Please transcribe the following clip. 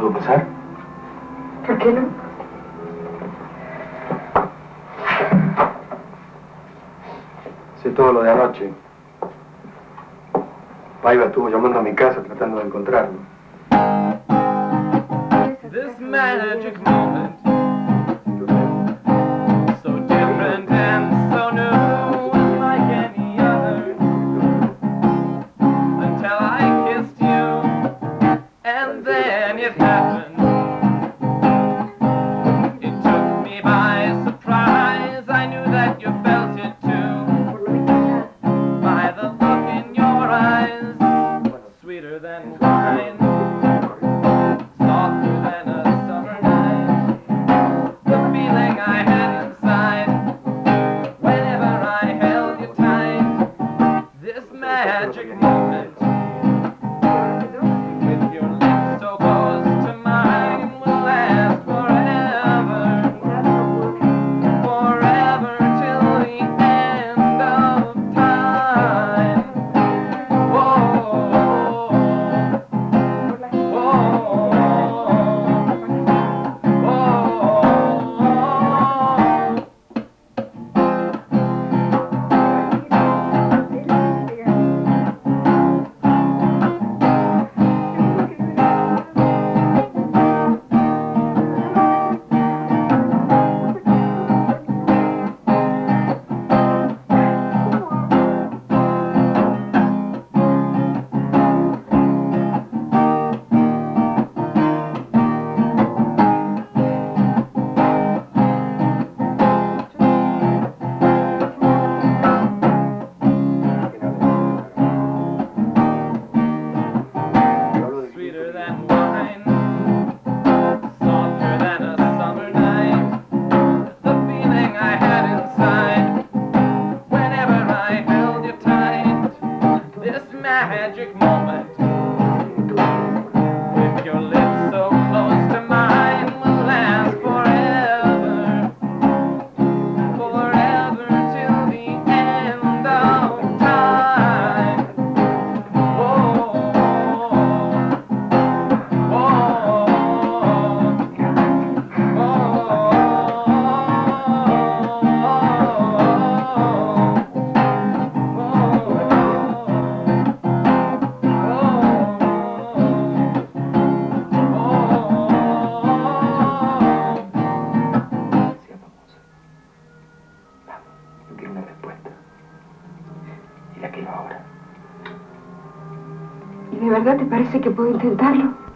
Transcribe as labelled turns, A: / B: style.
A: ¿Puedo pasar?
B: ¿Por qué no?
A: Sé todo lo de anoche. Paiva estuvo llamando a mi casa tratando de encontrarlo.
C: This magic moment, so different and so new, unlike any other, until I kissed you, and then it happened. It took me by surprise, I knew that you felt it too, by the look in your eyes, sweeter than wine, softer than a summer night. The feeling I had inside, whenever I held you tight. This magic moment, with your lips so close to mine, will last forever, forever till the end of time. Whoa, whoa, sweeter than wine, softer than a summer night. The feeling I had inside, whenever I held you tight. This magic moment, with your lips so close to mine, will last forever, forever till the end of time. Whoa,
A: Yo quiero una respuesta. Y la quiero ahora.
B: ¿Y de verdad te parece que puedo intentarlo?